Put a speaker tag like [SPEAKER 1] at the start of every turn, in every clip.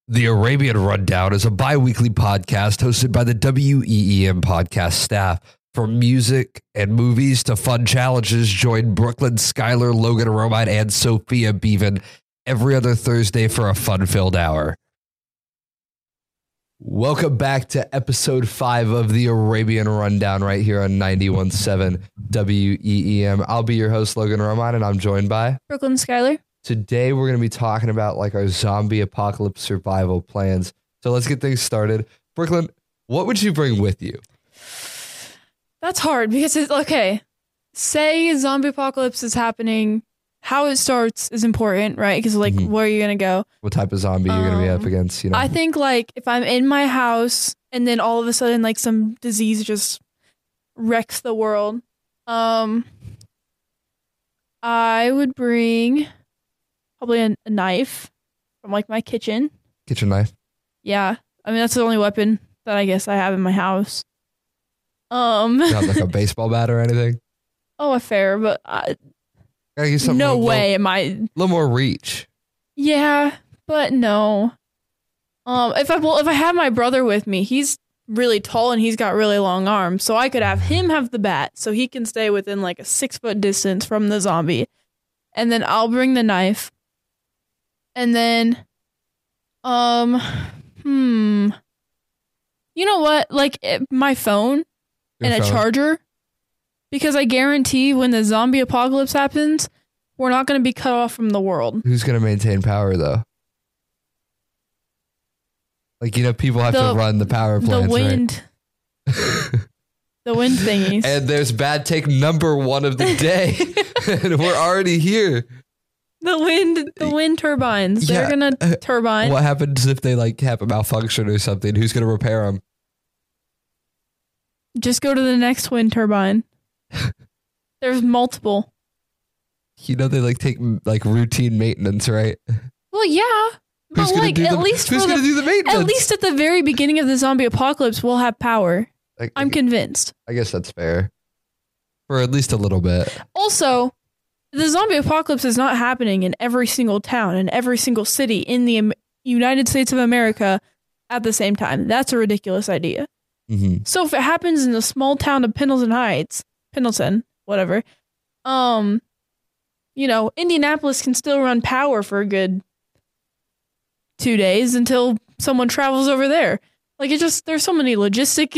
[SPEAKER 1] The Arabian Rundown is a bi-weekly podcast hosted by the WEEM podcast staff. From music and movies to fun challenges, join Brooklyn, Skylar, Logan Romine, and Sophia Beaven every other Thursday for a fun-filled hour. Welcome back to episode 5 of the Arabian Rundown right here on 91.7 WEEM. I'll be your host, Logan Romine, and I'm joined by
[SPEAKER 2] Brooklyn, Skylar.
[SPEAKER 1] Today, we're going to be talking about like our zombie apocalypse survival plans. So let's get things started. Brooklyn, what would you bring with you?
[SPEAKER 2] That's hard because it's okay. Say zombie apocalypse is happening. How it starts is important, right? Because where are you going to go?
[SPEAKER 1] What type of zombie you're going to be up against? You know,
[SPEAKER 2] I think like if I'm in my house and then all of a sudden like some disease just wrecks the world, I would bring probably a knife from like my kitchen.
[SPEAKER 1] Kitchen knife.
[SPEAKER 2] Yeah. I mean, that's the only weapon that I guess I have in my house.
[SPEAKER 1] Not like a baseball bat or anything?
[SPEAKER 2] Oh, a fair, but no way am I.
[SPEAKER 1] A little more reach.
[SPEAKER 2] Yeah, but no. If I have my brother with me, he's really tall and he's got really long arms, so I could have him have the bat so he can stay within like a 6-foot distance from the zombie. And then I'll bring the knife. And then, you know what? Like my phone and a charger, because I guarantee when the zombie apocalypse happens, we're not going to be cut off from the world.
[SPEAKER 1] Who's going to maintain power though? Like, you know, people have to run the power plants,
[SPEAKER 2] the wind, right? The wind thingies.
[SPEAKER 1] And there's bad take number 1 of the day. And we're already here.
[SPEAKER 2] The wind turbines. They're gonna turbine.
[SPEAKER 1] What happens if they like have a malfunction or something? Who's gonna repair them?
[SPEAKER 2] Just go to the next wind turbine. There's multiple.
[SPEAKER 1] You know they like take like routine maintenance, right?
[SPEAKER 2] Well, yeah, but like at least
[SPEAKER 1] who's gonna do the maintenance?
[SPEAKER 2] At least at the very beginning of the zombie apocalypse, we'll have power. I'm convinced.
[SPEAKER 1] I guess that's fair, for at least a little bit.
[SPEAKER 2] Also, the zombie apocalypse is not happening in every single town and every single city in the United States of America at the same time. That's a ridiculous idea.
[SPEAKER 1] Mm-hmm.
[SPEAKER 2] So if it happens in the small town of Pendleton, whatever, you know, Indianapolis can still run power for a good 2 days until someone travels over there. Like there's so many logistics.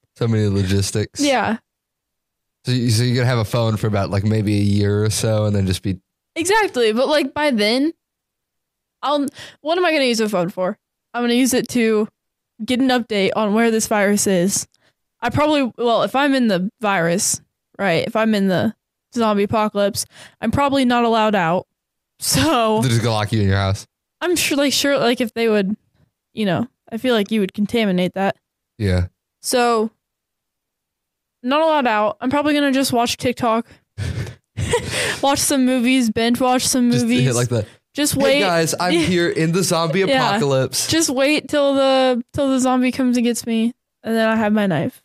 [SPEAKER 2] Yeah.
[SPEAKER 1] So you're going to have a phone for about like maybe a year or so and then just be...
[SPEAKER 2] Exactly. But like by then, what am I going to use a phone for? I'm going to use it to get an update on where this virus is. If I'm in the virus, right? If I'm in the zombie apocalypse, I'm probably not allowed out. So...
[SPEAKER 1] They're just going to lock you in your house.
[SPEAKER 2] I'm sure if they would, you know, I feel like you would contaminate that.
[SPEAKER 1] Yeah.
[SPEAKER 2] So... Not allowed out. I'm probably gonna just watch TikTok, watch some movies, binge watch some movies.
[SPEAKER 1] Just hit like that.
[SPEAKER 2] Just wait,
[SPEAKER 1] hey guys. I'm here in the zombie apocalypse.
[SPEAKER 2] Just wait till the zombie comes and gets me, and then I have my knife.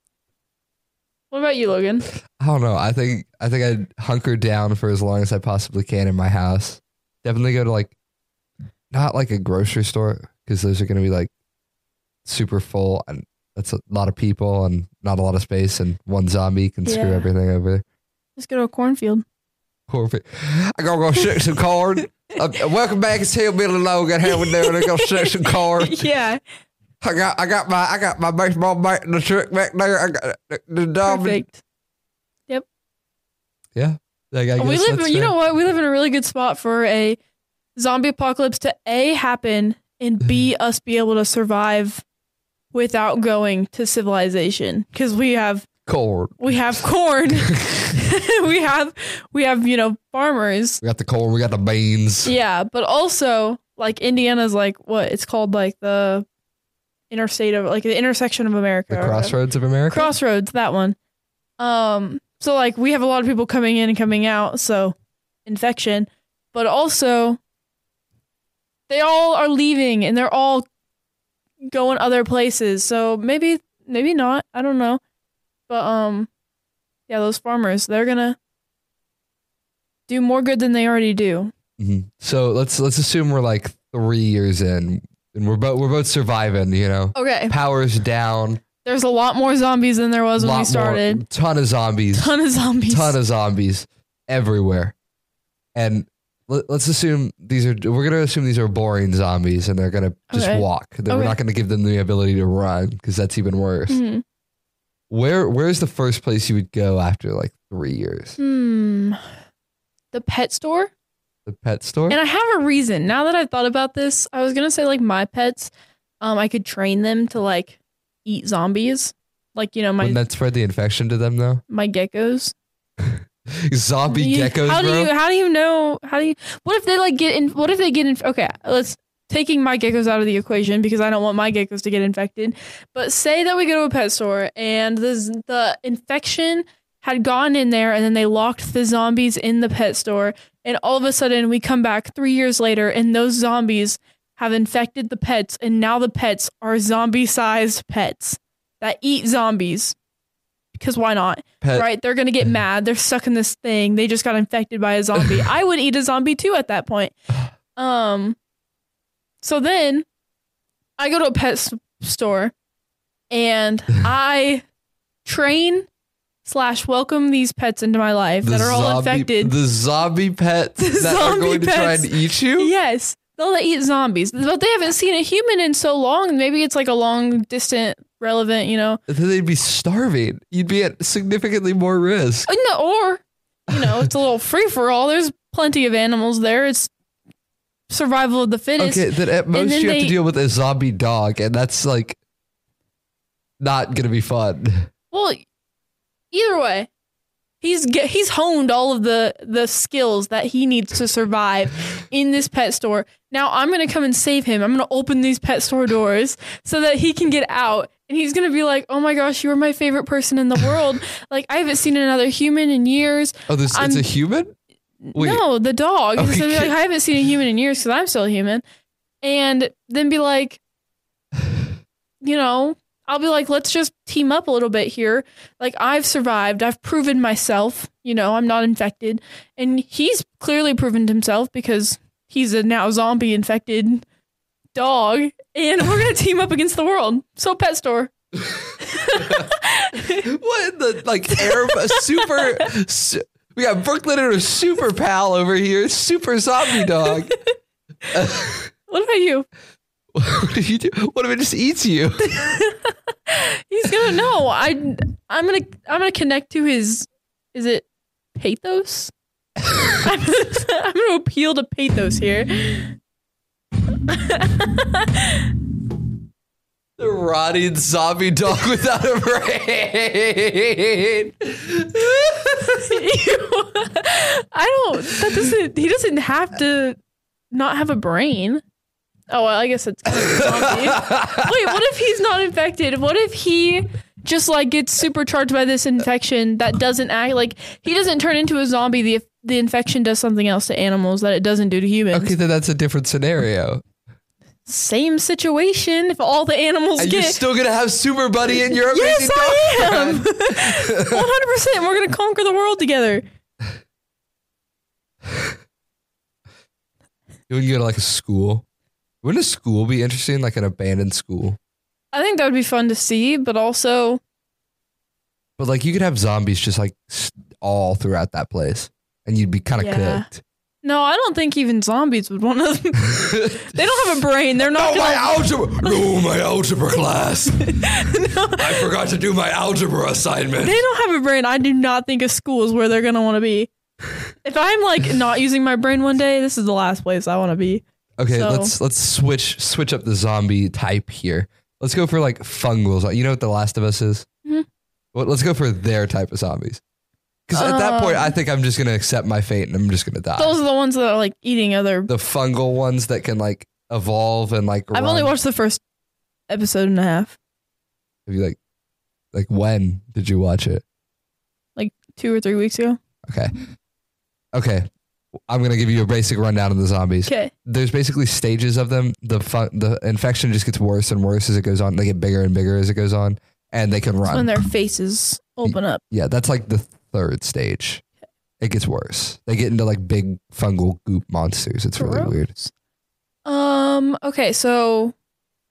[SPEAKER 2] What about you, Logan?
[SPEAKER 1] I don't know. I think I'd hunker down for as long as I possibly can in my house. Definitely go to like, not like a grocery store because those are gonna be like super full and. That's a lot of people and not a lot of space, and one zombie can screw everything over.
[SPEAKER 2] Just go to a cornfield.
[SPEAKER 1] I gotta go shake some corn. Welcome back. It's Hillbilly Logan. How we doing? I go shake some corn.
[SPEAKER 2] Yeah.
[SPEAKER 1] I got my baseball bat in the truck back there. I got the dog.
[SPEAKER 2] Perfect. Yep.
[SPEAKER 1] Yeah.
[SPEAKER 2] You know what? We live in a really good spot for a zombie apocalypse to A, happen, and B, us be able to survive without going to civilization, because we have
[SPEAKER 1] corn.
[SPEAKER 2] We have corn. we have you know, farmers.
[SPEAKER 1] We got the corn. We got the beans.
[SPEAKER 2] Yeah, but also like Indiana's like what it's called, like the interstate of like the intersection of America.
[SPEAKER 1] The crossroads of America.
[SPEAKER 2] Crossroads, that one. So like we have a lot of people coming in and coming out, so infection, but also they all are leaving and they're all going other places, so maybe not, I don't know, but yeah, those farmers, they're gonna do more good than they already do.
[SPEAKER 1] Mm-hmm. So let's assume we're like 3 years in. and we're both surviving. You know,
[SPEAKER 2] Okay.
[SPEAKER 1] powers down.
[SPEAKER 2] There's a lot more zombies than there was when we started.
[SPEAKER 1] Ton of zombies.
[SPEAKER 2] Ton of zombies
[SPEAKER 1] everywhere. And let's assume we're going to assume these are boring zombies and they're going to just walk. We're not going to give them the ability to run because that's even worse.
[SPEAKER 2] Mm-hmm.
[SPEAKER 1] Where's the first place you would go after like 3 years?
[SPEAKER 2] The pet store.
[SPEAKER 1] The pet store?
[SPEAKER 2] And I have a reason. Now that I've thought about this, I was going to say like my pets, I could train them to like eat zombies. Like, you know,
[SPEAKER 1] Wouldn't that spread the infection to them though?
[SPEAKER 2] My geckos.
[SPEAKER 1] Zombie geckos,
[SPEAKER 2] how
[SPEAKER 1] bro?
[SPEAKER 2] do you know? What if they like get in? What if they get in? Okay, let's taking my geckos out of the equation because I don't want my geckos to get infected. But say that we go to a pet store and the infection had gone in there and then they locked the zombies in the pet store. And all of a sudden we come back 3 years later and those zombies have infected the pets. And now the pets are zombie-sized pets that eat zombies. Because why not? Right? They're going to get mad. They're stuck in this thing. They just got infected by a zombie. I would eat a zombie too at that point. So then I go to a pet store and I train / welcome these pets into my life that are all infected.
[SPEAKER 1] The zombie pets that are going to try and eat you?
[SPEAKER 2] Yes. They'll eat zombies. But they haven't seen a human in so long. Maybe it's like a long, distant, relevant, you know.
[SPEAKER 1] Then they'd be starving. You'd be at significantly more risk.
[SPEAKER 2] No, or, you know, it's a little free-for-all. There's plenty of animals there. It's survival of the fittest.
[SPEAKER 1] Okay, then at most you have to deal with a zombie dog, and that's like not going to be fun.
[SPEAKER 2] Well, either way, he's honed all of the skills that he needs to survive in this pet store. Now I'm going to come and save him. I'm going to open these pet store doors so that he can get out. And he's going to be like, oh my gosh, you are my favorite person in the world. Like, I haven't seen another human in years.
[SPEAKER 1] Oh, it's a human? Wait.
[SPEAKER 2] No, the dog.
[SPEAKER 1] Okay.
[SPEAKER 2] He's going to be like, I haven't seen a human in years because I'm still human. And then be like, you know, I'll be like, let's just team up a little bit here. Like, I've survived. I've proven myself. You know, I'm not infected. And he's clearly proven himself because he's a now zombie infected dog. And we're going to team up against the world. So pet store.
[SPEAKER 1] What in the, like, we got Brooklyn and a super pal over here. Super zombie dog.
[SPEAKER 2] What about you?
[SPEAKER 1] What do you do? What if it just eats you?
[SPEAKER 2] He's gonna know. I'm gonna connect to his. Is it pathos? I'm gonna appeal to pathos here.
[SPEAKER 1] The rotting zombie dog without a brain.
[SPEAKER 2] He doesn't have to not have a brain. Oh, well, I guess it's kind of a zombie. Wait, what if he's not infected? What if he just like gets supercharged by this infection that doesn't act like he doesn't turn into a zombie? The infection does something else to animals that it doesn't do to humans.
[SPEAKER 1] Okay, then that's a different scenario.
[SPEAKER 2] Same situation. If all the animals
[SPEAKER 1] You're still gonna have Super Buddy in your amazing
[SPEAKER 2] dog. Yes, I am. 100%. We're gonna conquer the world together.
[SPEAKER 1] You would go to like a school. Wouldn't a school be interesting, like an abandoned school?
[SPEAKER 2] I think that would be fun to see, but also...
[SPEAKER 1] But like you could have zombies just like all throughout that place, and you'd be kind of cooked.
[SPEAKER 2] No, I don't think even zombies would want to... They don't have a brain. They're not
[SPEAKER 1] my algebra class. No. I forgot to do my algebra assignment.
[SPEAKER 2] They don't have a brain. I do not think a school is where they're going to want to be. If I'm like not using my brain one day, this is the last place I want to be.
[SPEAKER 1] Okay, let's switch up the zombie type here. Let's go for like fungal. You know what The Last of Us is? Mm-hmm. Well, let's go for their type of zombies. Because at that point, I think I'm just gonna accept my fate and I'm just gonna die.
[SPEAKER 2] Those are the ones that are like eating other.
[SPEAKER 1] The fungal ones that can like evolve and like.
[SPEAKER 2] I've only watched the first episode and a half.
[SPEAKER 1] Have you like when did you watch it?
[SPEAKER 2] Like 2 or 3 weeks ago.
[SPEAKER 1] Okay. I'm going to give you a basic rundown of the zombies.
[SPEAKER 2] Okay.
[SPEAKER 1] There's basically stages of them. The infection just gets worse and worse as it goes on. They get bigger and bigger as it goes on, and they can run.
[SPEAKER 2] That's when their faces open up.
[SPEAKER 1] Yeah, that's like the third stage. It gets worse. They get into like big fungal goop monsters. It's really weird.
[SPEAKER 2] Okay, so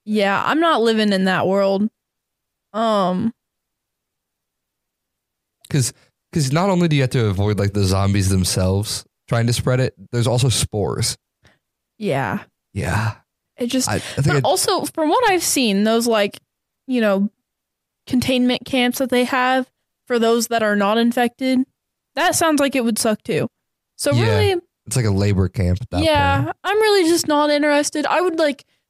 [SPEAKER 2] Yeah, I'm not living in that world.
[SPEAKER 1] Because not only do you have to avoid like the zombies themselves trying to spread it, there's also spores.
[SPEAKER 2] Yeah.
[SPEAKER 1] Yeah.
[SPEAKER 2] It just,
[SPEAKER 1] I think
[SPEAKER 2] but also from what I've seen, those like, you know, containment camps that they have for those that are not infected, that sounds like it would suck too. So
[SPEAKER 1] Yeah.
[SPEAKER 2] really,
[SPEAKER 1] it's like a labor camp at that point.
[SPEAKER 2] I'm really just not interested. I would,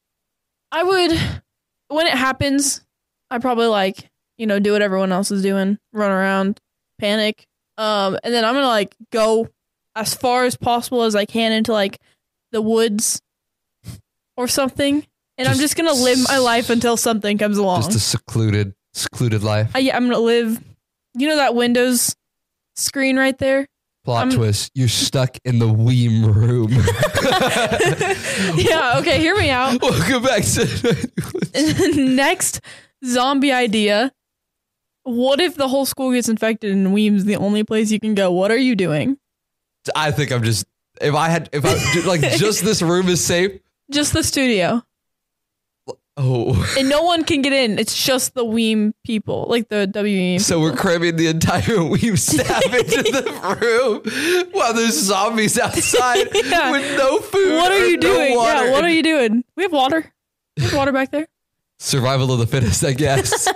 [SPEAKER 2] when it happens, I probably like, you know, do what everyone else is doing, run around, panic. And then I'm going to like go as far as possible as I can into like the woods or something. And I'm just going to live my life until something comes along.
[SPEAKER 1] Just a secluded life.
[SPEAKER 2] I'm going to live, you know, that Windows screen right there?
[SPEAKER 1] Plot twist. You're stuck in the Weem room.
[SPEAKER 2] Yeah. Okay. Hear me out.
[SPEAKER 1] Welcome back to
[SPEAKER 2] Next zombie idea. What if the whole school gets infected and Weem's the only place you can go? What are you doing?
[SPEAKER 1] I think I'm just, if I like just this room is safe.
[SPEAKER 2] Just the studio.
[SPEAKER 1] Oh.
[SPEAKER 2] And no one can get in. It's just the Weem people, like the WEM.
[SPEAKER 1] So we're cramming the entire Weem staff into the room while there's zombies outside
[SPEAKER 2] Yeah.
[SPEAKER 1] with no food.
[SPEAKER 2] What are you doing?
[SPEAKER 1] water.
[SPEAKER 2] Yeah, what are you doing? We have water. We have water back there.
[SPEAKER 1] Survival of the fittest, I guess.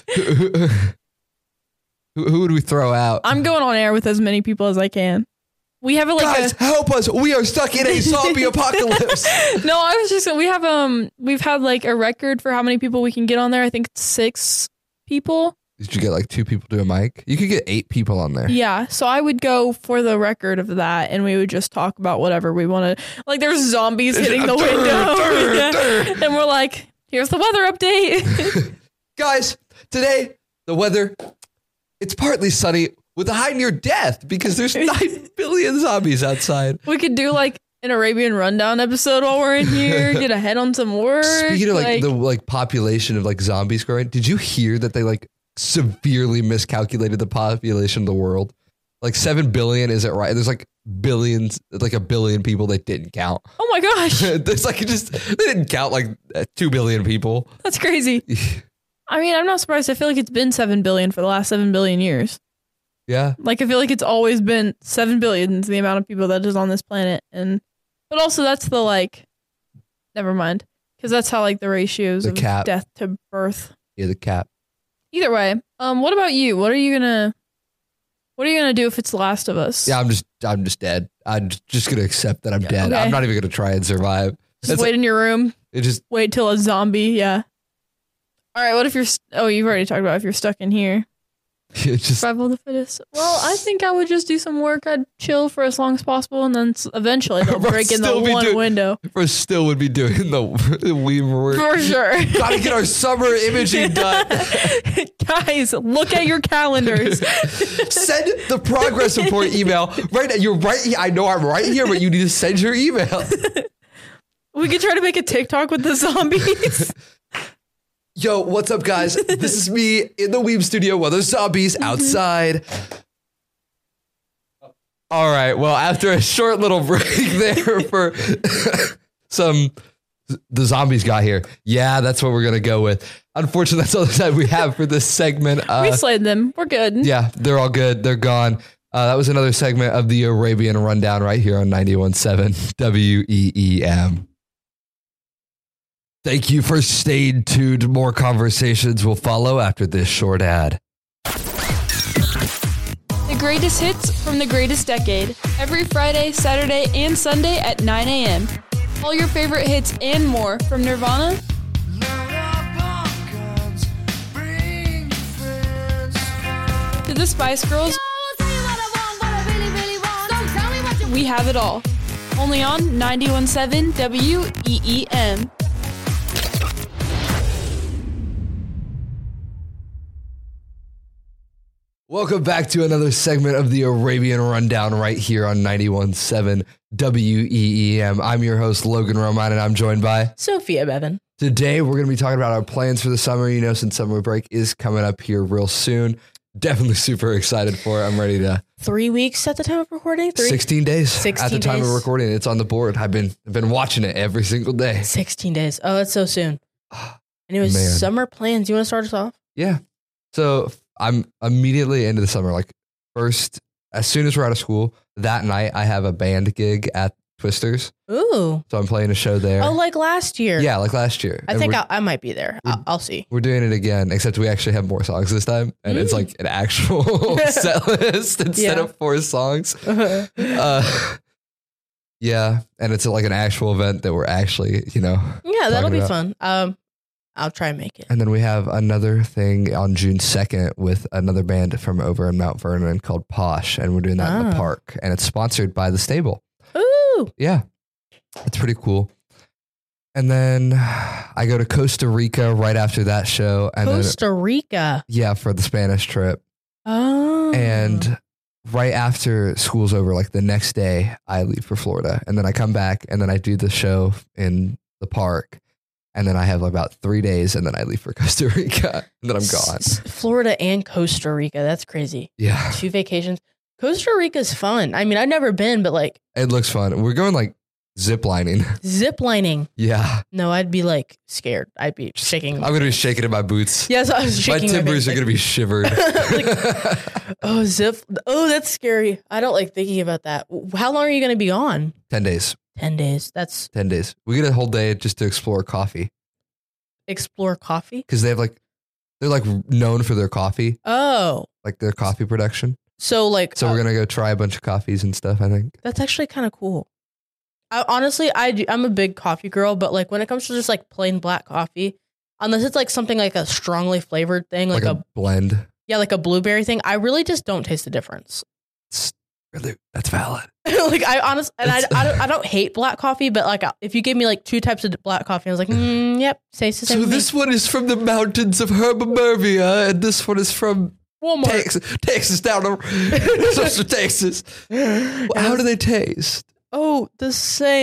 [SPEAKER 1] Who would we throw out?
[SPEAKER 2] I'm going on air with as many people as I can. We have
[SPEAKER 1] Guys, help us. We are stuck in a zombie apocalypse.
[SPEAKER 2] No, I was just we've had like a record for how many people we can get on there. I think it's 6 people.
[SPEAKER 1] Did you get like 2 people to a mic? You could get 8 people on there.
[SPEAKER 2] Yeah, so I would go for the record of that, and we would just talk about whatever we wanted. Like there's zombies hitting the window, and we're like, here's the weather update.
[SPEAKER 1] Guys, today the weather, it's partly sunny with a high near death because there's 9 billion zombies outside.
[SPEAKER 2] We could do like an Arabian Rundown episode while we're in here, get ahead on some work.
[SPEAKER 1] Speaking of like the like population of like zombies growing, did you hear that they like severely miscalculated the population of the world? Like 7 billion isn't right. There's like billions, like a billion people they didn't count.
[SPEAKER 2] Oh my gosh.
[SPEAKER 1] There's like they didn't count like 2 billion people.
[SPEAKER 2] That's crazy. I mean, I'm not surprised. I feel like it's been 7 billion for the last 7 billion years.
[SPEAKER 1] Yeah.
[SPEAKER 2] Like I feel like it's always been 7 billion is the amount of people that is on this planet, but also that's the like, never mind, because that's how like the ratios
[SPEAKER 1] The
[SPEAKER 2] of
[SPEAKER 1] cap.
[SPEAKER 2] death to birth.
[SPEAKER 1] Yeah, the cap.
[SPEAKER 2] Either way, what about you? What are you gonna do if it's The Last of Us?
[SPEAKER 1] Yeah, I'm just dead. I'm just gonna accept that I'm dead.
[SPEAKER 2] Okay.
[SPEAKER 1] I'm not even gonna try and survive.
[SPEAKER 2] Just wait in your room.
[SPEAKER 1] It just
[SPEAKER 2] Wait till a zombie. Yeah. All right. What if you're? You've already talked about if you're stuck in here. Survival of the fittest. Well, I think I would just do some work. I'd chill for as long as possible, and then eventually they'll break in the one window.
[SPEAKER 1] Still would be doing the Weem work.
[SPEAKER 2] For sure.
[SPEAKER 1] Gotta get our summer imaging done.
[SPEAKER 2] Guys, look at your calendars.
[SPEAKER 1] Send the progress report email right now. You're right. I know I'm right here, but you need to send your email.
[SPEAKER 2] We could try to make a TikTok with the zombies.
[SPEAKER 1] Yo, what's up, guys? This is me in the Weem studio while there's zombies outside. All right. Well, after a short little break there for the zombies got here. Yeah, that's what we're going to go with. Unfortunately, that's all the time we have for this segment.
[SPEAKER 2] We slayed them. We're good.
[SPEAKER 1] Yeah, they're all good. They're gone. That was another segment of the Arabian Rundown right here on 91.7 WEEM. Thank you for staying tuned. More conversations will follow after this short ad.
[SPEAKER 2] The greatest hits from the greatest decade. Every Friday, Saturday, and Sunday at 9 a.m. All your favorite hits and more from Nirvana to the Spice Girls. We have it all. Only on 91.7 WEEM.
[SPEAKER 1] Welcome back to another segment of the Arabian Rundown right here on 91.7 WEEM. I'm your host, Logan Roman, and I'm joined by
[SPEAKER 3] Sophia Bevan.
[SPEAKER 1] Today, we're going to be talking about our plans for the summer. You know, since summer break is coming up here real soon. Definitely super excited for it. I'm ready to...
[SPEAKER 3] 3 weeks at the time of recording?
[SPEAKER 1] 16 days
[SPEAKER 3] 16
[SPEAKER 1] at the time
[SPEAKER 3] days.
[SPEAKER 1] of recording. It's on the board. I've been watching it every single day.
[SPEAKER 3] 16 days. Oh, that's so soon. Anyways,
[SPEAKER 1] Man.
[SPEAKER 3] summer plans. You want to start us off?
[SPEAKER 1] Yeah. So I'm immediately into the summer. Like first, as soon as we're out of school, that night I have a band gig at Twisters.
[SPEAKER 3] Ooh.
[SPEAKER 1] So I'm playing a show there.
[SPEAKER 3] Oh, like last year.
[SPEAKER 1] Yeah, like last year.
[SPEAKER 3] I
[SPEAKER 1] And
[SPEAKER 3] think
[SPEAKER 1] we're,
[SPEAKER 3] I might be there. I'll see.
[SPEAKER 1] we're doing it again, except we actually have more songs this time. And it's like an actual set list instead
[SPEAKER 3] Yeah.
[SPEAKER 1] of 4 songs. Yeah. And it's like an actual event that we're actually,
[SPEAKER 3] Yeah, that'll
[SPEAKER 1] Talking
[SPEAKER 3] be
[SPEAKER 1] about-
[SPEAKER 3] fun. I'll try and make it.
[SPEAKER 1] And then we have another thing on June 2nd with another band from over in Mount Vernon called Posh. And we're doing that in the
[SPEAKER 3] Ah.
[SPEAKER 1] park. And it's sponsored by the stable.
[SPEAKER 3] Ooh.
[SPEAKER 1] Yeah. It's pretty cool. And then I go to Costa Rica right after that show. And
[SPEAKER 3] Costa Rica.
[SPEAKER 1] then, for the Spanish trip.
[SPEAKER 3] Oh.
[SPEAKER 1] And right after school's over, like the next day, I leave for Florida. And then I come back and then I do the show in the park. And then I have about 3 days and then I leave for Costa Rica. And then I'm gone.
[SPEAKER 3] Florida and Costa Rica. That's crazy.
[SPEAKER 1] Yeah.
[SPEAKER 3] 2 vacations. Costa Rica's fun. I mean, I've never been, but like
[SPEAKER 1] It looks fun. We're going like zip lining.
[SPEAKER 3] zip lining.
[SPEAKER 1] Yeah.
[SPEAKER 3] No, I'd be like scared. I'd be shaking.
[SPEAKER 1] I'm going to be shaking in my boots.
[SPEAKER 3] Yes, I was
[SPEAKER 1] My
[SPEAKER 3] shaking.
[SPEAKER 1] timbers are going to be shivered.
[SPEAKER 3] Oh, zip. Oh, that's scary. I don't like thinking about that. How long are you going to be on?
[SPEAKER 1] 10 days.
[SPEAKER 3] 10 days. That's
[SPEAKER 1] 10 days. We get a whole day just to explore coffee
[SPEAKER 3] explore coffee.
[SPEAKER 1] because they're like known for their coffee,
[SPEAKER 3] Oh,
[SPEAKER 1] like their coffee production.
[SPEAKER 3] so like,
[SPEAKER 1] So we're going to go try a bunch of coffees and stuff, I think.
[SPEAKER 3] that's actually kind of cool. Honestly, I'm a big coffee girl, but like when it comes to just like plain black coffee, unless it's like something like a strongly flavored thing, like,
[SPEAKER 1] Like a blend.
[SPEAKER 3] like a blueberry thing, I really just don't taste the difference.
[SPEAKER 1] It's really, that's valid.
[SPEAKER 3] Like I honestly, and I don't hate black coffee, but like if you give me like 2 types of black coffee, I was like, yep, tastes the same.
[SPEAKER 1] So
[SPEAKER 3] to me.
[SPEAKER 1] this one is from the mountains of Herbamervia, and this one is from
[SPEAKER 3] Walmart.
[SPEAKER 1] Texas down to Texas. How do they taste?
[SPEAKER 3] Oh, the same.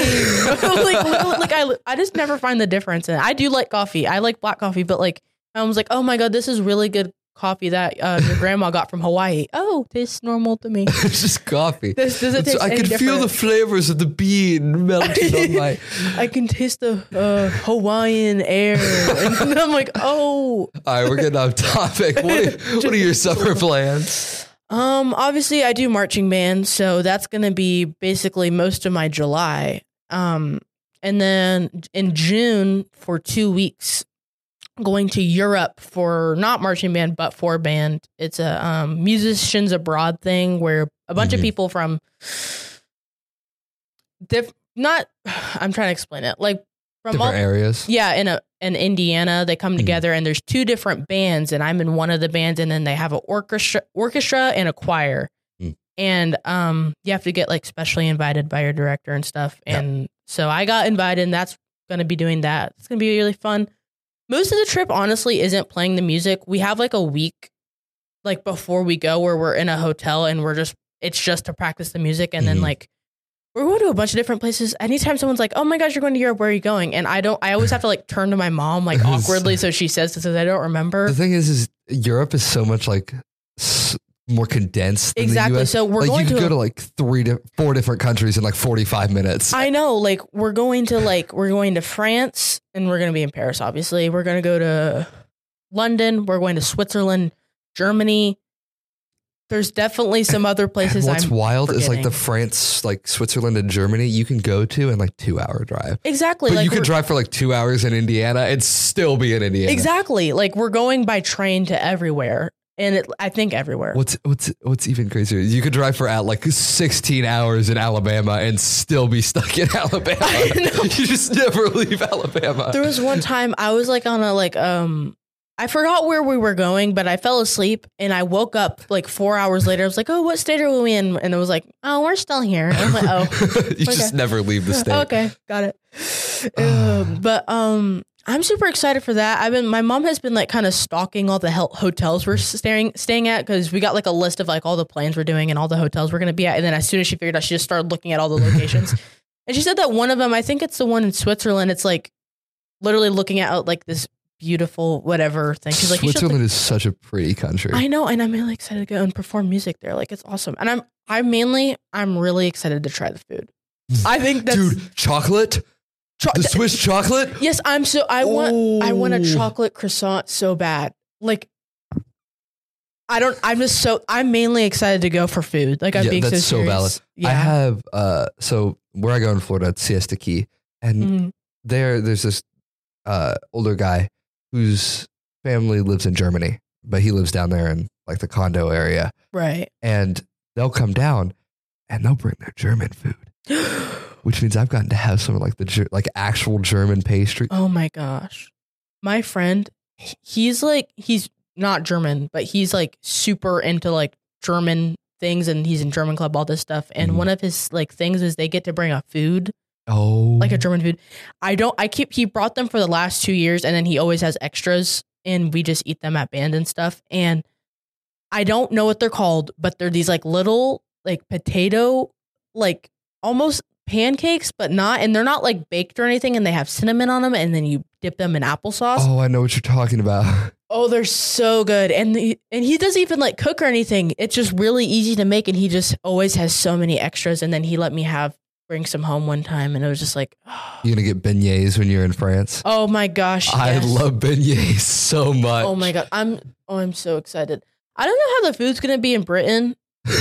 [SPEAKER 3] I just never find the difference. And I do like coffee. I like black coffee, but like I was like, oh my god, this is really good coffee that your grandma got from Hawaii. Oh, tastes normal to me.
[SPEAKER 1] It's just coffee.
[SPEAKER 3] Does it taste
[SPEAKER 1] I
[SPEAKER 3] any
[SPEAKER 1] can feel the
[SPEAKER 3] different?
[SPEAKER 1] flavors of the bean melting on my.
[SPEAKER 3] I can taste the Hawaiian air, and I'm like, oh.
[SPEAKER 1] All right, we're getting off topic. What are your summer plans?
[SPEAKER 3] Obviously I do marching band, so that's gonna be basically most of my July. And then in June for 2 weeks, going to Europe for not marching band but for band. It's a musicians abroad thing where a bunch of people from I'm trying to explain it, like from
[SPEAKER 1] Different areas.
[SPEAKER 3] yeah, in Indiana, they come together and there's 2 different bands, and I'm in one of the bands, and then they have an orchestra and a choir, and you have to get like specially invited by your director and stuff, and so I got invited, and that's gonna be doing that. It's gonna be really fun. Most of the trip, honestly, isn't playing the music. We have like a week, like before we go, where we're in a hotel and it's just to practice the music, and then like. We're going to a bunch of different places. Anytime someone's like, oh my gosh, you're going to Europe, where are you going? And I always have to like turn to my mom like awkwardly. So she says this, I don't remember.
[SPEAKER 1] The thing is Europe is so much like more condensed than
[SPEAKER 3] Exactly.
[SPEAKER 1] the US.
[SPEAKER 3] So we're
[SPEAKER 1] like
[SPEAKER 3] going
[SPEAKER 1] you could
[SPEAKER 3] to
[SPEAKER 1] go to like 4 different countries in like 45 minutes.
[SPEAKER 3] I know, like we're going to France, and we're going to be in Paris, obviously. We're going to go to London. We're going to Switzerland, Germany. There's definitely some other places.
[SPEAKER 1] What's wild is like
[SPEAKER 3] forgetting.
[SPEAKER 1] the France, like Switzerland and Germany, you can go to in like 2-hour drive.
[SPEAKER 3] Exactly.
[SPEAKER 1] But
[SPEAKER 3] like
[SPEAKER 1] you could
[SPEAKER 3] we're-
[SPEAKER 1] drive for like 2 hours in Indiana and still be in Indiana.
[SPEAKER 3] Exactly. Like we're going by train to everywhere. And I think everywhere.
[SPEAKER 1] What's even crazier? You could drive for like 16 hours in Alabama and still be stuck in Alabama.
[SPEAKER 3] I know.
[SPEAKER 1] You just never leave Alabama.
[SPEAKER 3] There was one time I was like on a I forgot where we were going, but I fell asleep and I woke up like 4 hours later. I was like, oh, what state are we in? And it was like, oh, we're still here. And I was like, oh,
[SPEAKER 1] You just never leave the state.
[SPEAKER 3] okay, got it. But I'm super excited for that. My mom has been like kind of stalking all the hotels we're staying at, because we got like a list of like all the plans we're doing and all the hotels we're going to be at. And then as soon as she figured out, she just started looking at all the locations. And she said that one of them, I think it's the one in Switzerland. It's like literally looking at like this beautiful whatever thing. She's like,
[SPEAKER 1] Switzerland is such a pretty country.
[SPEAKER 3] I know, and I'm really excited to go and perform music there. Like it's awesome. And I'm really excited to try the food. I think that's
[SPEAKER 1] Dude, chocolate The Swiss chocolate?
[SPEAKER 3] Yes, I want a chocolate croissant so bad. Like, I'm mainly excited to go for food. Like, I'm being so serious.
[SPEAKER 1] So valid.
[SPEAKER 3] Yeah.
[SPEAKER 1] I have, so where I go in Florida, it's Siesta Key. And there's this older guy whose family lives in Germany, but he lives down there in like the condo area.
[SPEAKER 3] Right.
[SPEAKER 1] And they'll come down and they'll bring their German food, which means I've gotten to have some of like the actual German pastry.
[SPEAKER 3] Oh my gosh. My friend, he's not German, but he's like super into like German things, and he's in German club, all this stuff. And one of his like things is they get to bring a food.
[SPEAKER 1] Oh,
[SPEAKER 3] like a German food. He brought them for the last 2 years, and then he always has extras, and we just eat them at band and stuff. And I don't know what they're called, but they're these like little like potato, like almost pancakes, but not, and they're not like baked or anything, and they have cinnamon on them, and then you dip them in applesauce.
[SPEAKER 1] Oh, I know what you're talking about.
[SPEAKER 3] Oh, they're so good. And he doesn't even like cook or anything. It's just really easy to make, and he just always has so many extras. And then he let me bring some home one time, and it was just like, oh.
[SPEAKER 1] You're gonna get beignets when you're in France.
[SPEAKER 3] Oh my gosh.
[SPEAKER 1] I love beignets so much.
[SPEAKER 3] Oh my God. I'm so excited. I don't know how the food's gonna be in Britain.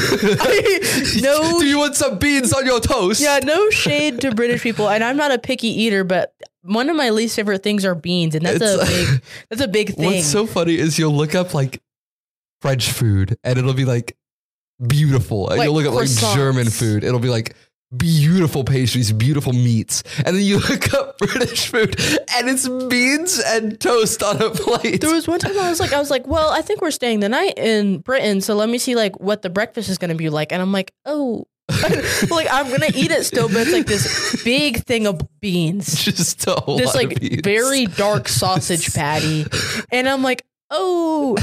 [SPEAKER 1] No. Do you want some beans on your toast?
[SPEAKER 3] Yeah, no shade to British people, and I'm not a picky eater, but one of my least favorite things are beans, and that's a big thing.
[SPEAKER 1] What's so funny is you'll look up like French food, and it'll be like beautiful, and
[SPEAKER 3] like
[SPEAKER 1] you'll look up like German food, it'll be like beautiful pastries, beautiful meats, and then you look up British food, and it's beans and toast on a plate.
[SPEAKER 3] There was one time I was like, well, I think we're staying the night in Britain, so let me see like what the breakfast is going to be like. And I'm like, oh, like I'm gonna eat it still, but it's like this big thing of beans,
[SPEAKER 1] just a whole
[SPEAKER 3] this
[SPEAKER 1] lot
[SPEAKER 3] like
[SPEAKER 1] of beans.
[SPEAKER 3] very dark sausage patty, and I'm like, oh,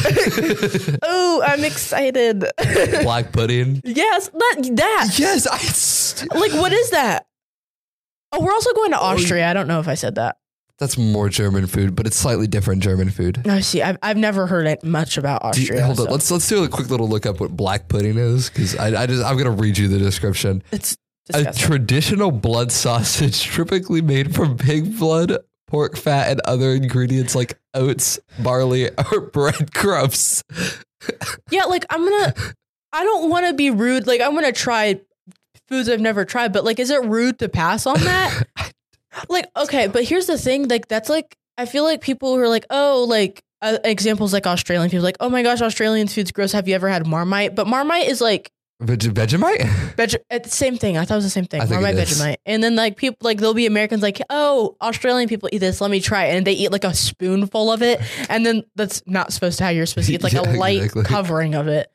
[SPEAKER 3] I'm excited.
[SPEAKER 1] Black pudding.
[SPEAKER 3] Yes, that.
[SPEAKER 1] Yes,
[SPEAKER 3] like, what is that? Oh, we're also going to Austria. I don't know if I said that.
[SPEAKER 1] That's more German food, but it's slightly different German food.
[SPEAKER 3] I see. I've never heard much about Austria.
[SPEAKER 1] Hold on. Let's do a quick little look up what black pudding is, because I'm gonna read you the description.
[SPEAKER 3] It's disgusting.
[SPEAKER 1] A traditional blood sausage typically made from pig blood, pork fat, and other ingredients like oats, barley, or breadcrumbs.
[SPEAKER 3] Yeah, like I don't want to be rude. Like I'm gonna try foods I've never tried, but like, is it rude to pass on that? Like, okay, but here's the thing. Like, that's like, I feel like people who are like, oh, like examples like Australian people, like, oh my gosh, Australian food's gross. Have you ever had Marmite? But Marmite is like
[SPEAKER 1] Vegemite?
[SPEAKER 3] It's the same thing. I thought it was the same thing. Marmite, Vegemite. And then like people, like there'll be Americans like, oh, Australian people eat this. Let me try it. And they eat like a spoonful of it. And then that's not supposed to how you're supposed to eat like a light covering of it.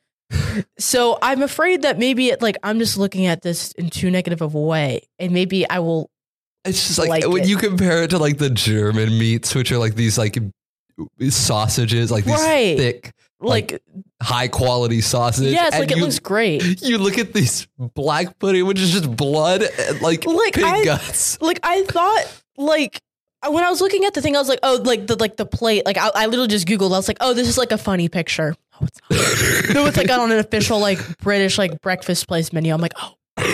[SPEAKER 3] So I'm afraid that maybe I'm just looking at this in too negative of a way. And maybe I will.
[SPEAKER 1] It's just like when you compare it to like the German meats, which are like these like sausages, like these thick, like high quality sausage.
[SPEAKER 3] Yeah, it's like it looks great.
[SPEAKER 1] You look at these black pudding, which is just blood and like pig guts.
[SPEAKER 3] Like I thought, like when I was looking at the thing, I was like, oh, like the plate. Like I literally just Googled. I was like, oh, this is like a funny picture. Oh, it's not. No, it's like on an official like British like breakfast place menu. I'm like, oh.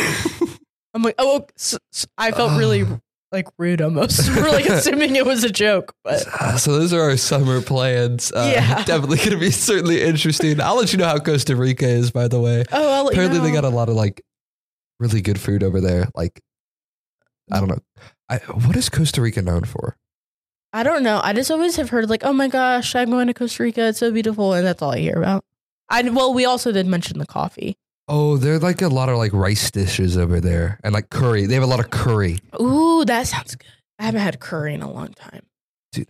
[SPEAKER 3] I'm like, oh, so I felt really like rude almost. We're like assuming it was a joke, but
[SPEAKER 1] so those are our summer plans. Yeah, definitely going to be certainly interesting. I'll let you know how Costa Rica is, by the way.
[SPEAKER 3] Oh, I'll let
[SPEAKER 1] apparently
[SPEAKER 3] you know.
[SPEAKER 1] They got a lot of like really good food over there. Like, I don't know, what is Costa Rica known for?
[SPEAKER 3] I don't know. I just always have heard like, oh my gosh, I'm going to Costa Rica. It's so beautiful, and that's all I hear about. Well, we also did mention the coffee.
[SPEAKER 1] Oh, there are like a lot of like rice dishes over there and like curry. They have a lot of curry.
[SPEAKER 3] Ooh, that sounds good. I haven't had curry in a long time.
[SPEAKER 1] Dude,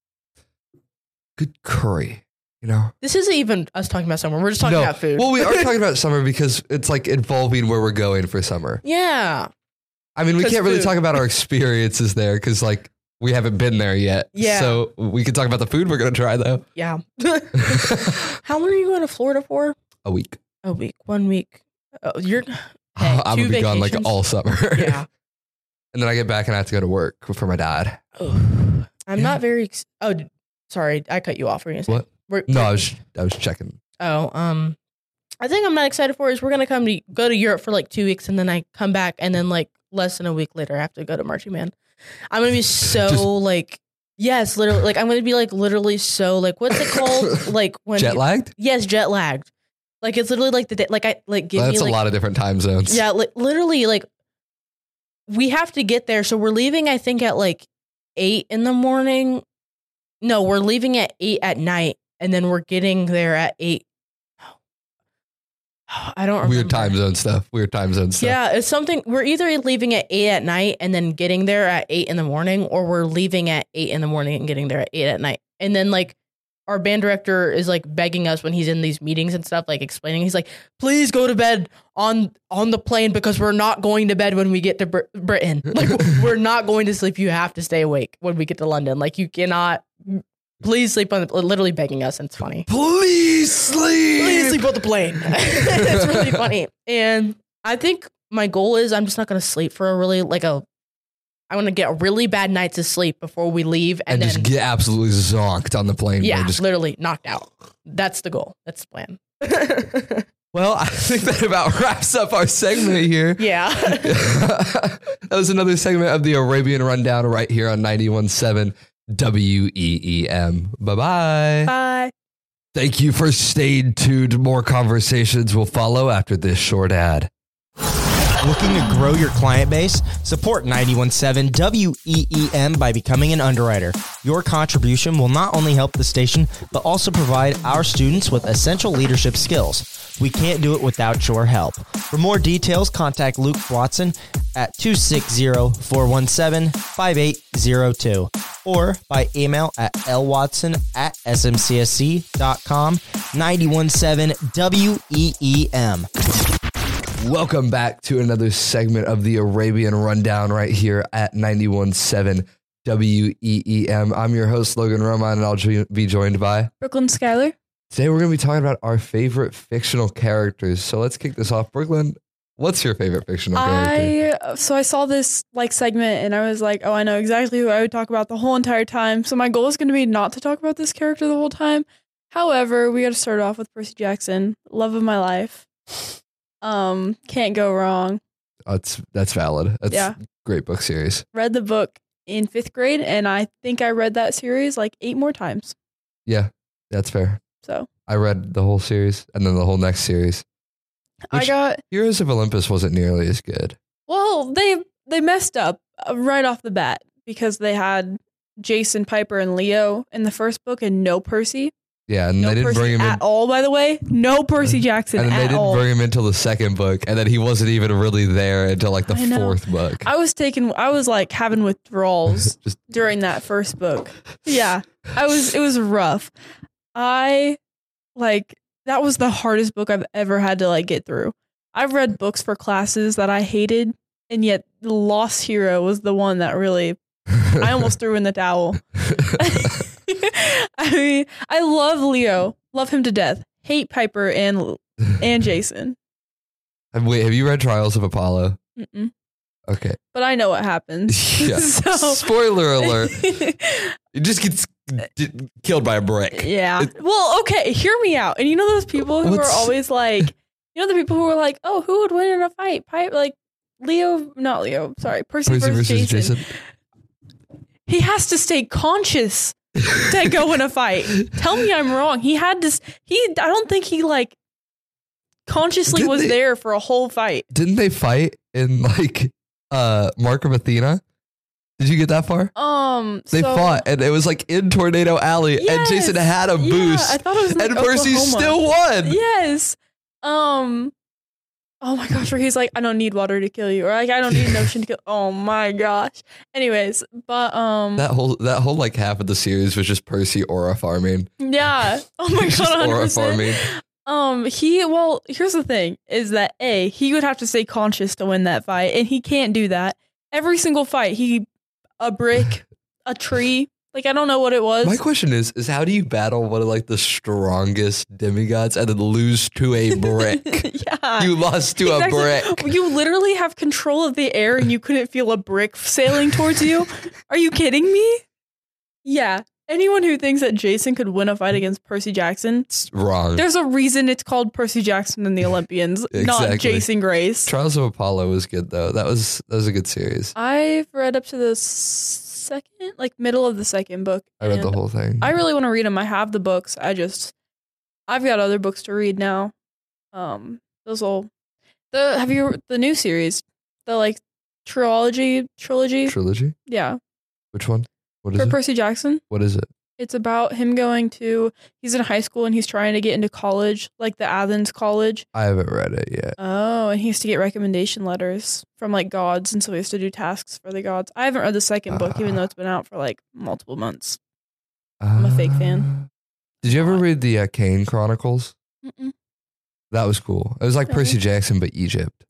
[SPEAKER 1] good curry, you know?
[SPEAKER 3] This isn't even us talking about summer. We're just talking about food.
[SPEAKER 1] Well, we are talking about summer because it's like involving where we're going for summer.
[SPEAKER 3] Yeah.
[SPEAKER 1] I mean, we can't really talk about our experiences there because like we haven't been there yet.
[SPEAKER 3] Yeah.
[SPEAKER 1] So we can talk about the food we're going to try though.
[SPEAKER 3] Yeah. How long are you going to Florida for?
[SPEAKER 1] A week.
[SPEAKER 3] A week, 1 week. Oh, I'm
[SPEAKER 1] gonna be gone like all summer.
[SPEAKER 3] Yeah.
[SPEAKER 1] And then I get back and I have to go to work for my dad.
[SPEAKER 3] Oh, I'm not very. Sorry, I cut you off. Were you gonna say?
[SPEAKER 1] What? No, I was checking.
[SPEAKER 3] Oh, I think I'm not excited for is we're gonna go to Europe for like 2 weeks and then I come back and then like less than a week later I have to go to Marching Band. I'm gonna be so like, yes, literally, like I'm gonna be like literally so like, what's it called? Like when
[SPEAKER 1] Jet lagged?
[SPEAKER 3] Yes, jet lagged. Like it's literally like the day, like I like give
[SPEAKER 1] That's
[SPEAKER 3] me like
[SPEAKER 1] a lot of different time zones.
[SPEAKER 3] yeah, like literally like we have to get there. So we're leaving, I think, at like 8 a.m. No, we're leaving at 8 at night, and then we're getting there at 8. I don't remember.
[SPEAKER 1] Weird time zone stuff.
[SPEAKER 3] Yeah, it's something. We're either leaving at 8 at night and then getting there at 8 a.m, or we're leaving at 8 a.m. and getting there at 8 at night. And then like our band director is like begging us when he's in these meetings and stuff, like explaining. He's like, "Please go to bed on the plane because we're not going to bed when we get to Britain. Like we're not going to sleep. You have to stay awake when we get to London. Like you cannot." Please sleep on literally begging us, and it's funny.
[SPEAKER 1] Please sleep
[SPEAKER 3] on the plane. It's really funny. And I think my goal is I'm just not going to sleep for I want to get a really bad night to sleep before we leave. And then
[SPEAKER 1] just get absolutely zonked on the plane.
[SPEAKER 3] Yeah,
[SPEAKER 1] just
[SPEAKER 3] literally knocked out. That's the goal. That's the plan.
[SPEAKER 1] Well, I think that about wraps up our segment here.
[SPEAKER 3] Yeah.
[SPEAKER 1] That was another segment of the Arabian Rundown right here on 91.7 WEEM. Bye-bye.
[SPEAKER 2] Bye.
[SPEAKER 1] Thank you for staying tuned. More conversations will follow after this short ad.
[SPEAKER 4] Looking to grow your client base? Support 91.7 WEEM by becoming an underwriter. Your contribution will not only help the station, but also provide our students with essential leadership skills. We can't do it without your help. For more details, contact Luke Watson at 260-417-5802 or by email at lwatson@smcsc.com. 91.7 WEEM.
[SPEAKER 1] Welcome back to another segment of the Arabian Rundown right here at 91.7 WEEM. I'm your host, Logan Roman, and I'll be joined by
[SPEAKER 2] Brooklyn Schuyler.
[SPEAKER 1] Today we're going to be talking about our favorite fictional characters. So let's kick this off. Brooklyn, what's your favorite fictional character?
[SPEAKER 2] I saw this segment and I was like, oh, I know exactly who I would talk about the whole entire time. So my goal is going to be not to talk about this character the whole time. However, we got to start off with Percy Jackson, love of my life. Can't go wrong.
[SPEAKER 1] That's valid. That's a great book series.
[SPEAKER 2] Read the book in 5th grade, and I think I read that series like 8 more times.
[SPEAKER 1] Yeah, that's fair.
[SPEAKER 2] So
[SPEAKER 1] I read the whole series and then the whole next series. Heroes of Olympus wasn't nearly as good.
[SPEAKER 2] Well, they messed up right off the bat because they had Jason, Piper, and Leo in the first book and no Percy.
[SPEAKER 1] Yeah, and they didn't bring him in
[SPEAKER 2] at all, by the way. No Percy Jackson at all. And they didn't
[SPEAKER 1] bring him until the second book, and then he wasn't even really there until like the 4th book.
[SPEAKER 2] I was like having withdrawals during that first book. Yeah, it was rough. That was the hardest book I've ever had to like get through. I've read books for classes that I hated, and yet The Lost Hero was the one that really, I almost threw in the towel. I mean, I love Leo, love him to death. Hate Piper and Jason.
[SPEAKER 1] Wait, have you read Trials of Apollo?
[SPEAKER 2] Mm-mm.
[SPEAKER 1] Okay,
[SPEAKER 2] but I know what happens.
[SPEAKER 1] Yeah. Spoiler alert: he just gets killed by a brick.
[SPEAKER 2] Yeah. Well, okay, hear me out. And you know those people who are always like, the people who are like, oh, who would win in a fight? Percy versus Jason. He has to stay conscious to go in a fight. Tell me I'm wrong. He had to. I don't think he like consciously was there for a whole fight.
[SPEAKER 1] Didn't they fight in like Mark of Athena? Did you get that far? They fought, and it was like in Tornado Alley, and Jason had a boost.
[SPEAKER 2] I thought it was like
[SPEAKER 1] and Percy still won.
[SPEAKER 2] Yes. Oh my gosh, where he's like, I don't need water to kill you, or like, I don't need an ocean to kill. Oh my gosh. Anyways, but
[SPEAKER 1] that whole like half of the series was just Percy aura farming.
[SPEAKER 2] Yeah. Oh my god.
[SPEAKER 1] Aura farming.
[SPEAKER 2] Here's the thing: is that he would have to stay conscious to win that fight, and he can't do that. Every single fight, a brick, a tree. Like, I don't know what it was.
[SPEAKER 1] My question is how do you battle one of like the strongest demigods and then lose to a brick?
[SPEAKER 2] Yeah.
[SPEAKER 1] You lost to a brick.
[SPEAKER 2] You literally have control of the air and you couldn't feel a brick sailing towards you. Are you kidding me? Yeah. anyone who thinks that Jason could win a fight against Percy Jackson,
[SPEAKER 1] It's wrong.
[SPEAKER 2] there's a reason it's called Percy Jackson and the Olympians, not
[SPEAKER 1] Exactly.
[SPEAKER 2] Jason Grace.
[SPEAKER 1] Trials of Apollo was good though. That was a good series.
[SPEAKER 2] I've read up to the second, like middle of the second book.
[SPEAKER 1] I read the
[SPEAKER 2] and
[SPEAKER 1] whole thing.
[SPEAKER 2] I really want to read them. I have the books. I've got other books to read now. The new series, the like trilogy.
[SPEAKER 1] Trilogy?
[SPEAKER 2] Yeah,
[SPEAKER 1] Which one? What is
[SPEAKER 2] for
[SPEAKER 1] it?
[SPEAKER 2] Percy Jackson.
[SPEAKER 1] What is it?
[SPEAKER 2] It's about him he's in high school and he's trying to get into college, like the Athens College.
[SPEAKER 1] I haven't read it yet.
[SPEAKER 2] Oh, and he has to get recommendation letters from like gods, and so he has to do tasks for the gods. I haven't read the second book, even though it's been out for like multiple months. I'm a fake fan.
[SPEAKER 1] Did you ever read the Kane Chronicles?
[SPEAKER 2] Mm-mm.
[SPEAKER 1] That was cool. It was like
[SPEAKER 2] Okay.
[SPEAKER 1] Percy Jackson, but Egypt.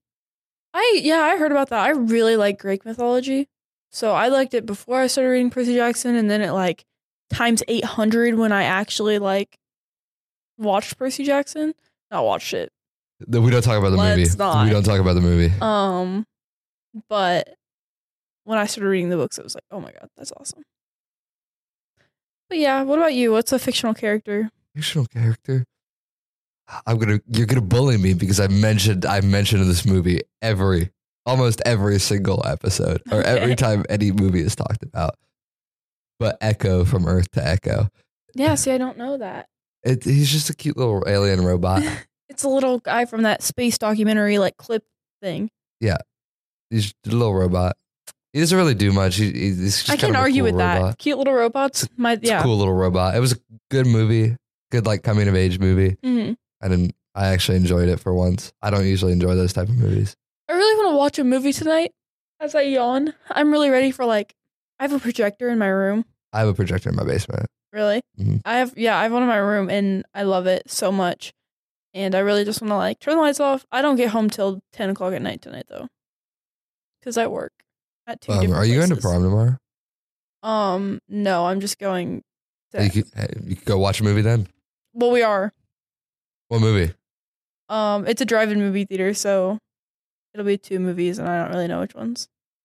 [SPEAKER 2] I heard about that. I really like Greek mythology, so I liked it before I started reading Percy Jackson, and then it like times 800 when I actually like watched Percy Jackson. Not watched it.
[SPEAKER 1] We don't talk about the movie.
[SPEAKER 2] Let's not.
[SPEAKER 1] We don't talk about the movie.
[SPEAKER 2] But when I started reading the books, it was like, oh my god, that's awesome. But yeah, what about you? What's a fictional character?
[SPEAKER 1] Fictional character. You're gonna bully me because I mentioned this movie almost every single episode or every time any movie is talked about. But Echo from Earth to Echo.
[SPEAKER 2] Yeah, see, I don't know that.
[SPEAKER 1] He's just a cute little alien robot.
[SPEAKER 2] It's a little guy from that space documentary, like clip thing.
[SPEAKER 1] He's a little robot. He doesn't really do much. He's just
[SPEAKER 2] I
[SPEAKER 1] kind
[SPEAKER 2] can't
[SPEAKER 1] of a
[SPEAKER 2] argue
[SPEAKER 1] cool
[SPEAKER 2] with that.
[SPEAKER 1] robot.
[SPEAKER 2] Cute little robots.
[SPEAKER 1] It's a cool little robot. It was a good movie. Good like coming of age movie.
[SPEAKER 2] Mhm.
[SPEAKER 1] I actually enjoyed it for once. I don't usually enjoy those type of movies.
[SPEAKER 2] I really want to watch a movie tonight. As I yawn, I'm really ready for I have a projector in my room.
[SPEAKER 1] I have a projector in my basement.
[SPEAKER 2] Really?
[SPEAKER 1] Mhm.
[SPEAKER 2] I have one in my room and I love it so much. And I really just want to turn the lights off. I don't get home till 10 o'clock at night tonight though. Because I work at two different
[SPEAKER 1] Are you going to
[SPEAKER 2] places.
[SPEAKER 1] prom tomorrow?
[SPEAKER 2] No, I'm just going to,
[SPEAKER 1] You could go watch a movie then.
[SPEAKER 2] well, we are.
[SPEAKER 1] What movie?
[SPEAKER 2] It's a drive-in movie theater, so it'll be 2 movies and I don't really know which ones.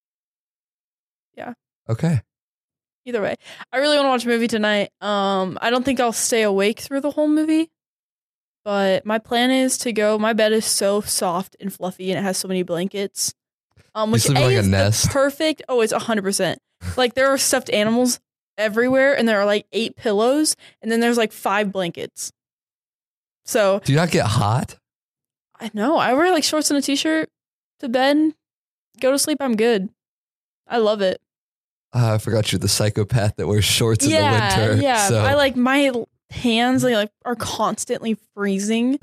[SPEAKER 1] Okay.
[SPEAKER 2] Either way, I really want to watch a movie tonight. I don't think I'll stay awake through the whole movie, but my plan is to go. My bed is so soft and fluffy, and it has so many blankets. Which
[SPEAKER 1] sleep in like a
[SPEAKER 2] is the
[SPEAKER 1] nest?
[SPEAKER 2] perfect. Oh, it's 100%. There are stuffed animals everywhere, and there are 8 pillows, and then there's 5 blankets. So
[SPEAKER 1] Do you not get hot?
[SPEAKER 2] I know I wear shorts and a t-shirt to bed, go to sleep. I'm good. I love it.
[SPEAKER 1] I forgot you're the psychopath that wears shorts in the winter.
[SPEAKER 2] Yeah,
[SPEAKER 1] So
[SPEAKER 2] I my hands are constantly freezing.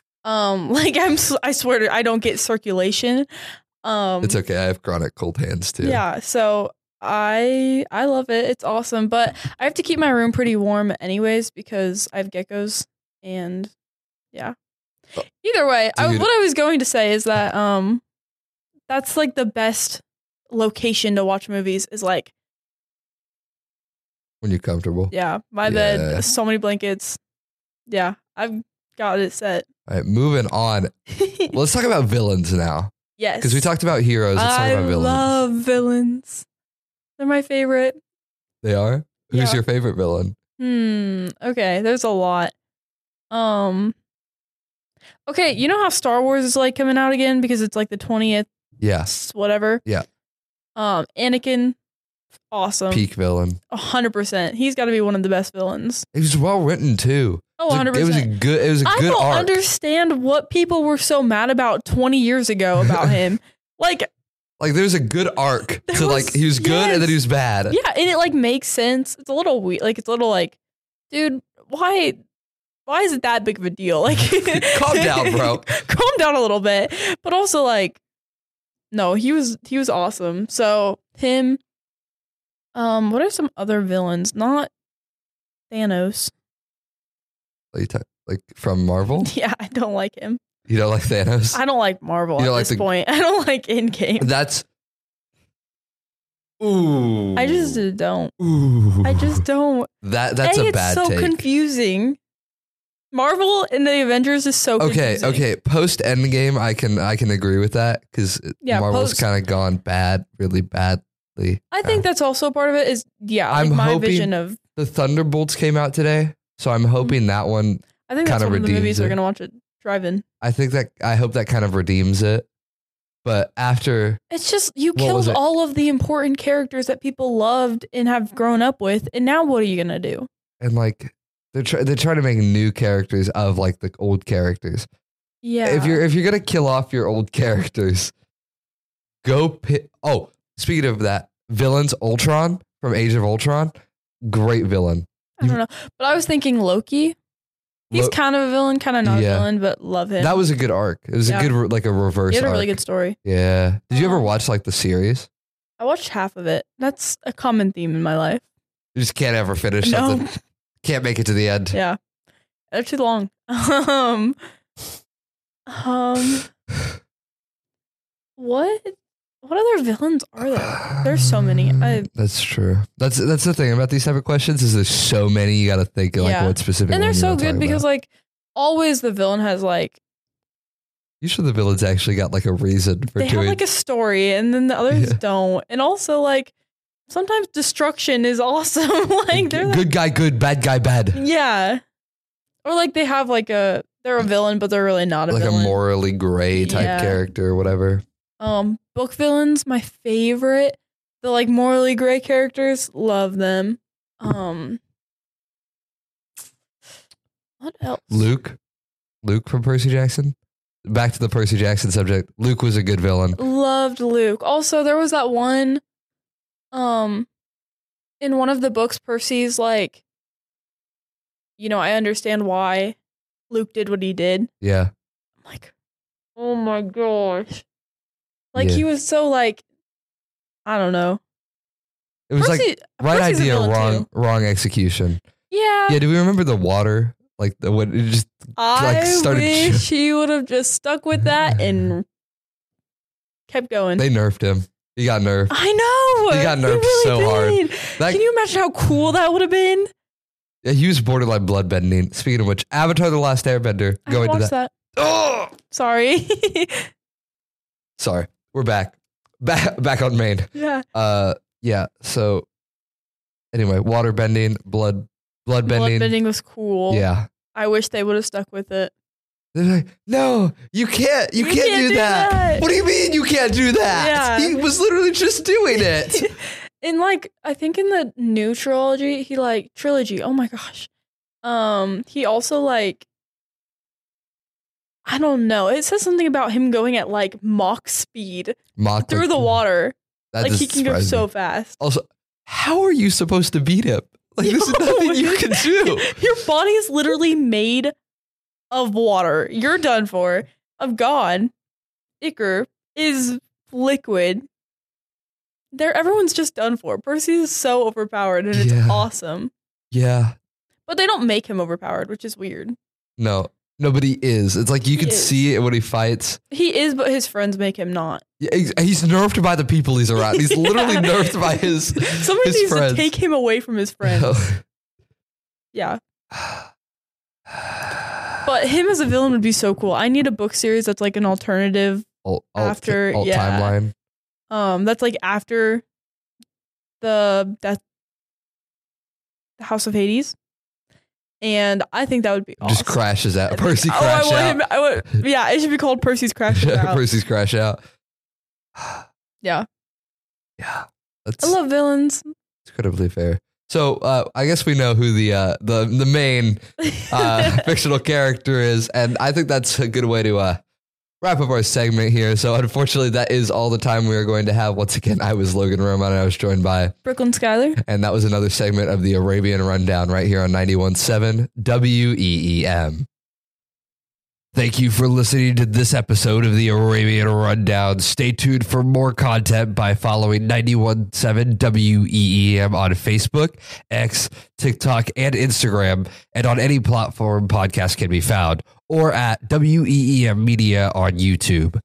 [SPEAKER 2] I swear to I don't get circulation.
[SPEAKER 1] it's okay. I have chronic cold hands too.
[SPEAKER 2] Yeah, so I love it. It's awesome, but I have to keep my room pretty warm anyways because I have geckos and yeah. Either way,
[SPEAKER 1] Dude.
[SPEAKER 2] what I was going to say is that that's the best location to watch movies is
[SPEAKER 1] When you're comfortable.
[SPEAKER 2] yeah, my
[SPEAKER 1] Yeah.
[SPEAKER 2] bed, so many blankets. Yeah, I've got it set.
[SPEAKER 1] All right, moving on. Well, let's talk about villains now.
[SPEAKER 2] Yes.
[SPEAKER 1] Because we talked about heroes. Let's talk
[SPEAKER 2] I
[SPEAKER 1] about villains.
[SPEAKER 2] love villains. They're my favorite.
[SPEAKER 1] They are? Who's
[SPEAKER 2] Yeah.
[SPEAKER 1] your favorite villain?
[SPEAKER 2] Okay, there's a lot. Okay, you know how Star Wars is coming out again because it's the 20th
[SPEAKER 1] Yes.
[SPEAKER 2] whatever?
[SPEAKER 1] Yeah.
[SPEAKER 2] Anakin, awesome.
[SPEAKER 1] Peak villain.
[SPEAKER 2] 100%. He's got to be one of the best villains.
[SPEAKER 1] It was well written too.
[SPEAKER 2] Oh, 100%.
[SPEAKER 1] It was a good
[SPEAKER 2] I don't
[SPEAKER 1] arc.
[SPEAKER 2] understand what people were so mad about 20 years ago about him.
[SPEAKER 1] There's a good arc
[SPEAKER 2] There
[SPEAKER 1] to
[SPEAKER 2] was-
[SPEAKER 1] he was good and then he was bad.
[SPEAKER 2] Yeah, and it makes sense. It's a little weird. It's a little dude, why is it that big of a deal?
[SPEAKER 1] Calm down, bro.
[SPEAKER 2] Calm down a little bit. But also no, he was awesome. So him. What are some other villains? Not Thanos.
[SPEAKER 1] From Marvel?
[SPEAKER 2] Yeah, I don't like him.
[SPEAKER 1] You don't like Thanos?
[SPEAKER 2] I don't like Marvel
[SPEAKER 1] You
[SPEAKER 2] at
[SPEAKER 1] don't like
[SPEAKER 2] this point. I don't like Endgame.
[SPEAKER 1] That's ooh.
[SPEAKER 2] I just don't.
[SPEAKER 1] Ooh.
[SPEAKER 2] I just don't.
[SPEAKER 1] That's a bad
[SPEAKER 2] it's so
[SPEAKER 1] take.
[SPEAKER 2] confusing. Marvel and the Avengers is so confusing.
[SPEAKER 1] Okay. Post Endgame, I can agree with that because
[SPEAKER 2] Yeah,
[SPEAKER 1] Marvel's
[SPEAKER 2] post-
[SPEAKER 1] kind of gone bad, really badly.
[SPEAKER 2] I think that's also part of it. Is
[SPEAKER 1] I'm
[SPEAKER 2] my
[SPEAKER 1] hoping-
[SPEAKER 2] vision of
[SPEAKER 1] The Thunderbolts came out today, so I'm hoping that one.
[SPEAKER 2] I think that's
[SPEAKER 1] Kinda
[SPEAKER 2] one of the
[SPEAKER 1] redeems
[SPEAKER 2] movies we're
[SPEAKER 1] it.
[SPEAKER 2] gonna watch it drive-in.
[SPEAKER 1] I hope that kind of redeems it. But after,
[SPEAKER 2] It's just you
[SPEAKER 1] What was
[SPEAKER 2] killed
[SPEAKER 1] it?
[SPEAKER 2] all of the important characters that people loved and have grown up with, and now what are you gonna do?
[SPEAKER 1] and like they're trying to make new characters of like the old characters.
[SPEAKER 2] Yeah.
[SPEAKER 1] If you're gonna kill off your old characters, go pick. Oh, speaking of that, villains, Ultron from Age of Ultron, great villain.
[SPEAKER 2] I don't know, but I was thinking Loki. He's
[SPEAKER 1] Lo-
[SPEAKER 2] kind of a villain, kind of not
[SPEAKER 1] Yeah.
[SPEAKER 2] a villain, but love him.
[SPEAKER 1] That was a good arc. It was
[SPEAKER 2] Yeah.
[SPEAKER 1] a good like a reverse.
[SPEAKER 2] he had a
[SPEAKER 1] arc.
[SPEAKER 2] really good story.
[SPEAKER 1] Yeah. Did you ever watch like the series?
[SPEAKER 2] I watched half of it. That's a common theme in my life.
[SPEAKER 1] You just can't ever finish
[SPEAKER 2] No.
[SPEAKER 1] something. Can't make it to the end.
[SPEAKER 2] Yeah, they're too long. What other villains are there? There's so many.
[SPEAKER 1] That's true. That's the thing about these type of questions is there's so many you got to think of like
[SPEAKER 2] Yeah.
[SPEAKER 1] what specific.
[SPEAKER 2] And they're
[SPEAKER 1] one you
[SPEAKER 2] so
[SPEAKER 1] wanna talk
[SPEAKER 2] good because
[SPEAKER 1] about.
[SPEAKER 2] like always the villain has like
[SPEAKER 1] Usually the villains actually got like a reason for
[SPEAKER 2] they have
[SPEAKER 1] doing.
[SPEAKER 2] like a story and then the others
[SPEAKER 1] Yeah.
[SPEAKER 2] don't. And also like sometimes destruction is awesome. Like they're like,
[SPEAKER 1] good guy, good, bad guy, bad.
[SPEAKER 2] yeah. Or like they have like they're a villain but they're really not a
[SPEAKER 1] Like
[SPEAKER 2] villain.
[SPEAKER 1] a morally gray type
[SPEAKER 2] Yeah.
[SPEAKER 1] character or whatever.
[SPEAKER 2] Book villains, my favorite. The like morally gray characters, love them. What else?
[SPEAKER 1] Luke from Percy Jackson. Back to the Percy Jackson subject. Luke was a good villain.
[SPEAKER 2] Loved Luke. Also, there was that one in one of the books, Percy's like, I understand why Luke did what he did.
[SPEAKER 1] Yeah.
[SPEAKER 2] I'm like, oh my gosh. Like
[SPEAKER 1] Yeah.
[SPEAKER 2] he was so like, I don't know.
[SPEAKER 1] It was like right
[SPEAKER 2] Percy's a
[SPEAKER 1] idea,
[SPEAKER 2] villain, too.
[SPEAKER 1] wrong execution.
[SPEAKER 2] Yeah.
[SPEAKER 1] Yeah. Do we remember the water? Like the when it just
[SPEAKER 2] I
[SPEAKER 1] started
[SPEAKER 2] wish he would have just stuck with that and kept going.
[SPEAKER 1] they nerfed him. He got nerfed.
[SPEAKER 2] I know.
[SPEAKER 1] He got nerfed
[SPEAKER 2] really
[SPEAKER 1] so hard.
[SPEAKER 2] did.
[SPEAKER 1] That-
[SPEAKER 2] Can you imagine how cool that would have been?
[SPEAKER 1] Yeah, he was borderline bloodbending. Speaking of which, Avatar: The Last Airbender.
[SPEAKER 2] I
[SPEAKER 1] Go into
[SPEAKER 2] watched
[SPEAKER 1] that.
[SPEAKER 2] that.
[SPEAKER 1] Oh,
[SPEAKER 2] Sorry.
[SPEAKER 1] sorry. We're back back on main.
[SPEAKER 2] Yeah.
[SPEAKER 1] Yeah. So anyway, water bending, blood bending.
[SPEAKER 2] Bloodbending was cool.
[SPEAKER 1] Yeah.
[SPEAKER 2] I wish they would have stuck with it.
[SPEAKER 1] They're like, no, you can't do that. What do you mean you can't do that?
[SPEAKER 2] Yeah.
[SPEAKER 1] He was literally just doing it.
[SPEAKER 2] In like, I think in the new trilogy, trilogy. Oh my gosh. He also like, I don't know. It says something about him going at like Mach speed
[SPEAKER 1] Mock
[SPEAKER 2] through the water.
[SPEAKER 1] That
[SPEAKER 2] Like he
[SPEAKER 1] just
[SPEAKER 2] can go
[SPEAKER 1] surprised
[SPEAKER 2] so
[SPEAKER 1] me.
[SPEAKER 2] fast.
[SPEAKER 1] Also, how are you supposed to beat him? Like there's nothing you can do.
[SPEAKER 2] Your body is literally made of water. You're done for. Of God, Icar is liquid. Everyone's just done for. Percy is so overpowered and it's
[SPEAKER 1] Yeah.
[SPEAKER 2] awesome.
[SPEAKER 1] Yeah.
[SPEAKER 2] But they don't make him overpowered, which is weird.
[SPEAKER 1] No, but he is. It's like you can
[SPEAKER 2] is.
[SPEAKER 1] see it when he fights.
[SPEAKER 2] He is, but his friends make him not.
[SPEAKER 1] Yeah, he's nerfed by the people he's around. He's literally
[SPEAKER 2] Yeah.
[SPEAKER 1] nerfed by his
[SPEAKER 2] Somebody
[SPEAKER 1] his
[SPEAKER 2] needs
[SPEAKER 1] friends.
[SPEAKER 2] to take him away from his friends. Yeah. But him as a villain would be so cool. I need a book series that's like an alternative
[SPEAKER 1] alt
[SPEAKER 2] yeah.
[SPEAKER 1] timeline.
[SPEAKER 2] that's like after the House of Hades. And I think that would be awesome.
[SPEAKER 1] Just crashes out. Percy
[SPEAKER 2] Oh,
[SPEAKER 1] crash out.
[SPEAKER 2] Yeah, it should be called Percy's Crash Out.
[SPEAKER 1] Percy's crash out.
[SPEAKER 2] Yeah.
[SPEAKER 1] Yeah.
[SPEAKER 2] I
[SPEAKER 1] That's
[SPEAKER 2] love villains.
[SPEAKER 1] incredibly fair. So I guess we know who the main fictional character is, and I think that's a good way to wrap up our segment here. So unfortunately, that is all the time we are going to have. Once again, I was Logan Roman, and I was joined by
[SPEAKER 2] Brooklyn Skyler.
[SPEAKER 1] and that was another segment of the Arabian Rundown right here on 91.7 WEEM. Thank you for listening to this episode of the Arabian Rundown. Stay tuned for more content by following 91.7 WEEM on Facebook, X, TikTok, and Instagram, and on any platform podcasts can be found, or at WEEM Media on YouTube.